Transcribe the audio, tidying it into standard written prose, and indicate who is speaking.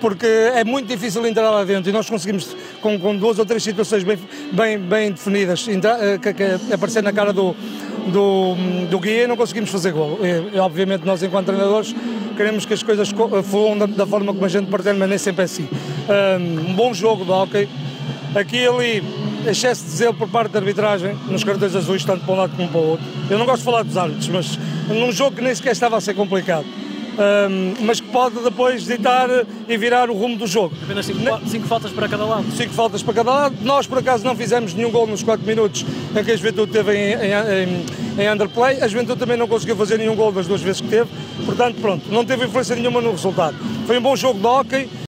Speaker 1: porque é muito difícil entrar lá dentro e nós conseguimos, com duas ou três situações bem definidas, aparecer na cara do Guia, não conseguimos fazer gol. E, obviamente nós, enquanto treinadores, queremos que as coisas fluam da forma como a gente pretende, mas nem sempre é assim. Um bom jogo de hóquei, aqui e ali, excesso de zelo por parte da arbitragem, nos cartões azuis, tanto para um lado como para o outro. Eu não gosto de falar dos árbitros, mas num jogo que nem sequer estava a ser complicado. Mas que pode depois ditar e virar o rumo do jogo.
Speaker 2: Apenas 5 faltas para cada lado.
Speaker 1: 5 faltas para cada lado. Nós, por acaso, não fizemos nenhum gol nos 4 minutos em que a Juventude teve em underplay. A Juventude também não conseguiu fazer nenhum gol das 2 vezes que teve. Portanto, pronto, não teve influência nenhuma no resultado. Foi um bom jogo de hóquei.